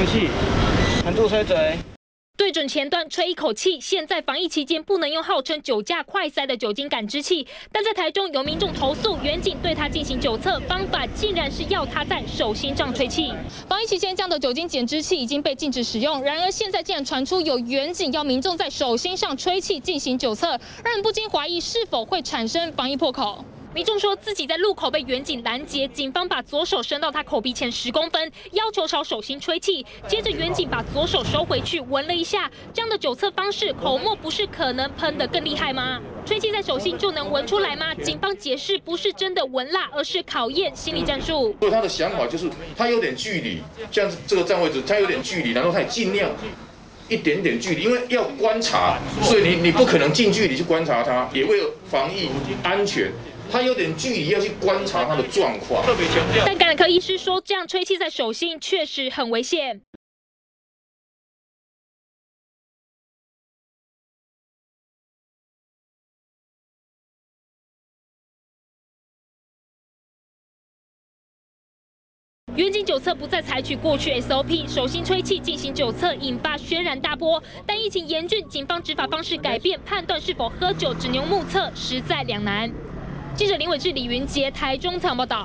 呼气，含住吹嘴。 对准前端吹一口气。现在防疫期间不能用号称酒驾快塞的酒精感知器，但在台中有民众投诉，远警对他进行酒测，方法竟然是要他在手心上吹气。防疫期间这样的酒精减脂器已经被禁止使用，然而现在竟然传出有远警要民众在手心上吹气进行酒测，让人不禁怀疑是否会产生防疫破口。 民众说自己在路口被远警拦截，警方把左手伸到他口鼻前10公分，要求朝手心吹气。接着远警把左手收回去，闻了一下，这样的酒测方式，口沫不是可能喷得更厉害吗？吹气在手心就能闻出来吗？警方解释不是真的闻辣，而是考验心理战术。 所以他的想法就是他有点距离，像这个站位置，他有点距离，然后他也尽量。 一点点距离，因为要观察，所以你不可能近距离去观察它，也为了防疫安全，他有点距离要去观察他的状况。特别强调。 但感染科医师说，这样吹气在手心确实很危险。远景酒测不再采取过去 SOP， 手心吹气进行酒测，引发轩然大波。但疫情严峻，警方执法方式改变，判断是否喝酒只能目测，实在两难。记者林伟志、李云杰，台中采访报道。